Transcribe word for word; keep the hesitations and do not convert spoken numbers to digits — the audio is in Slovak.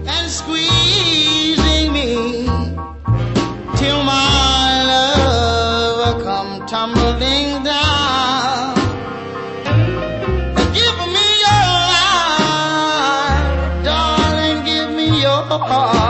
and squeezing me till my love come tumbling down. Give me your life, darling, give me your heart.